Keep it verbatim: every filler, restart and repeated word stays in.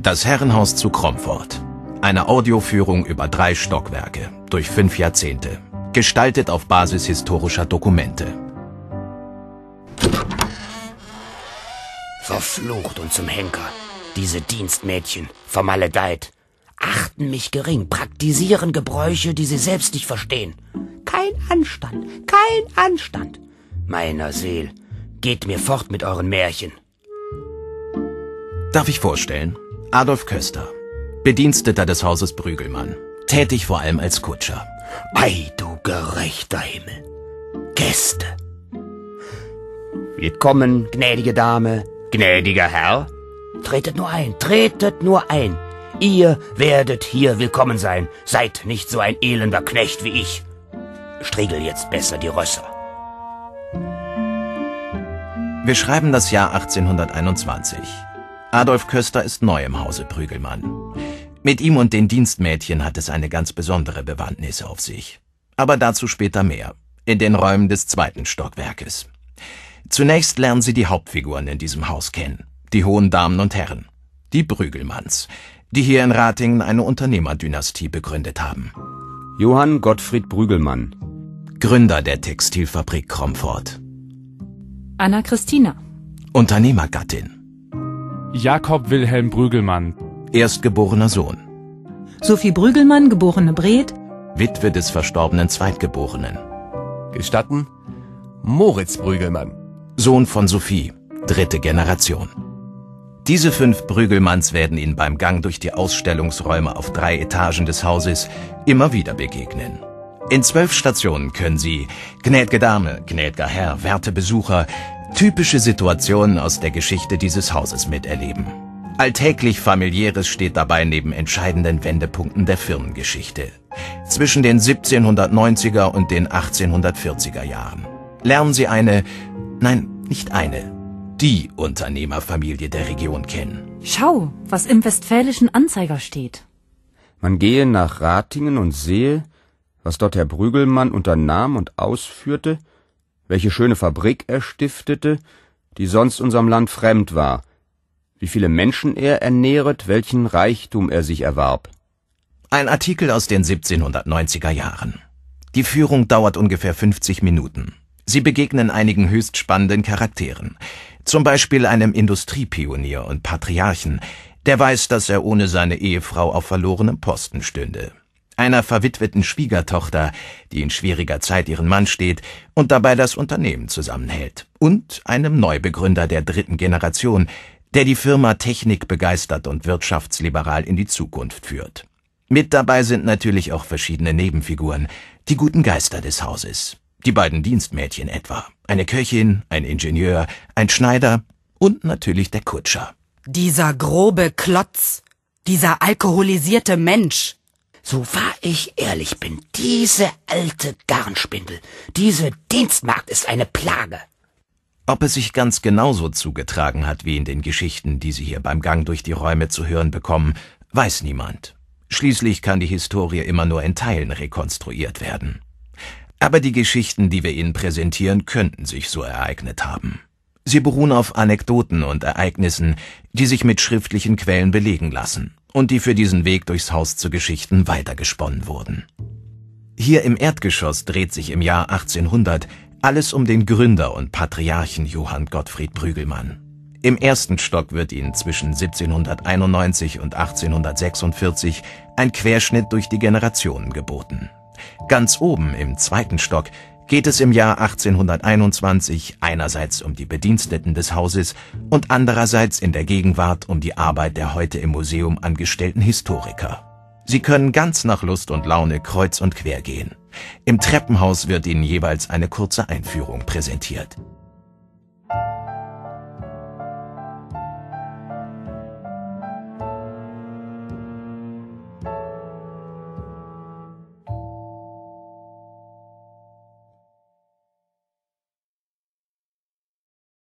Das Herrenhaus zu Kromford. Eine Audioführung über drei Stockwerke, durch fünf Jahrzehnte. Gestaltet auf Basis historischer Dokumente. Verflucht und zum Henker. Diese Dienstmädchen, vermaledeit, achten mich gering, praktisieren Gebräuche, die sie selbst nicht verstehen. Kein Anstand, kein Anstand. Meiner Seel, geht mir fort mit euren Märchen. Darf ich vorstellen? Adolf Köster, Bediensteter des Hauses Brügelmann, tätig vor allem als Kutscher. Ei, du gerechter Himmel. Gäste. Willkommen, gnädige Dame, gnädiger Herr. Tretet nur ein, tretet nur ein. Ihr werdet hier willkommen sein. Seid nicht so ein elender Knecht wie ich. Striegel jetzt besser die Rösser. Wir schreiben das Jahr achtzehnhunderteinundzwanzig. Adolf Köster ist neu im Hause Brügelmann. Mit ihm und den Dienstmädchen hat es eine ganz besondere Bewandtnis auf sich. Aber dazu später mehr, in den Räumen des zweiten Stockwerkes. Zunächst lernen Sie die Hauptfiguren in diesem Haus kennen, die hohen Damen und Herren, die Brügelmanns, die hier in Ratingen eine Unternehmerdynastie begründet haben. Johann Gottfried Brügelmann, Gründer der Textilfabrik Kromford. Anna Christina, Unternehmergattin. Jakob Wilhelm Brügelmann, Erstgeborener Sohn. Sophie Brügelmann, geborene Breth, Witwe des verstorbenen Zweitgeborenen. Gestatten? Moritz Brügelmann, Sohn von Sophie, dritte Generation. Diese fünf Brügelmanns werden Ihnen beim Gang durch die Ausstellungsräume auf drei Etagen des Hauses immer wieder begegnen. In zwölf Stationen können Sie, gnäd'ge Dame, gnäd'ger Herr, werte Besucher, typische Situationen aus der Geschichte dieses Hauses miterleben. Alltäglich Familiäres steht dabei neben entscheidenden Wendepunkten der Firmengeschichte. Zwischen den siebzehnhundertneunziger und den achtzehnhundertvierziger Jahren. Lernen Sie eine, nein, nicht eine, die Unternehmerfamilie der Region kennen. Schau, was im Westfälischen Anzeiger steht. man gehe nach Ratingen und sehe, was dort Herr Brügelmann unternahm und ausführte, welche schöne Fabrik er stiftete, die sonst unserem Land fremd war, wie viele Menschen er ernähret, welchen Reichtum er sich erwarb. Ein Artikel aus den siebzehnhundertneunziger Jahren. Die Führung dauert ungefähr fünfzig Minuten. Sie begegnen einigen höchst spannenden Charakteren. Zum Beispiel einem Industriepionier und Patriarchen, der weiß, dass er ohne seine Ehefrau auf verlorenem Posten stünde. Einer verwitweten Schwiegertochter, die in schwieriger Zeit ihren Mann steht und dabei das Unternehmen zusammenhält. Und einem Neubegründer der dritten Generation, der die Firma technikbegeistert und wirtschaftsliberal in die Zukunft führt. Mit dabei sind natürlich auch verschiedene Nebenfiguren, die guten Geister des Hauses. Die beiden Dienstmädchen etwa, eine Köchin, ein Ingenieur, ein Schneider und natürlich der Kutscher. Dieser grobe Klotz, dieser alkoholisierte Mensch. So wahr ich ehrlich bin, diese alte Garnspindel, diese Dienstmagd ist eine Plage. Ob es sich ganz genauso zugetragen hat wie in den Geschichten, die Sie hier beim Gang durch die Räume zu hören bekommen, weiß niemand. Schließlich kann die Historie immer nur in Teilen rekonstruiert werden. Aber die Geschichten, die wir Ihnen präsentieren, könnten sich so ereignet haben. Sie beruhen auf Anekdoten und Ereignissen, die sich mit schriftlichen Quellen belegen lassen und die für diesen Weg durchs Haus zu Geschichten weitergesponnen wurden. Hier im Erdgeschoss dreht sich im Jahr achtzehnhundert alles um den Gründer und Patriarchen Johann Gottfried Brügelmann. Im ersten Stock wird Ihnen zwischen siebzehnhunderteinundneunzig und achtzehnhundertsechsundvierzig ein Querschnitt durch die Generationen geboten. Ganz oben im zweiten Stock geht es im Jahr achtzehnhunderteinundzwanzig einerseits um die Bediensteten des Hauses und andererseits in der Gegenwart um die Arbeit der heute im Museum angestellten Historiker. Sie können ganz nach Lust und Laune kreuz und quer gehen. Im Treppenhaus wird Ihnen jeweils eine kurze Einführung präsentiert.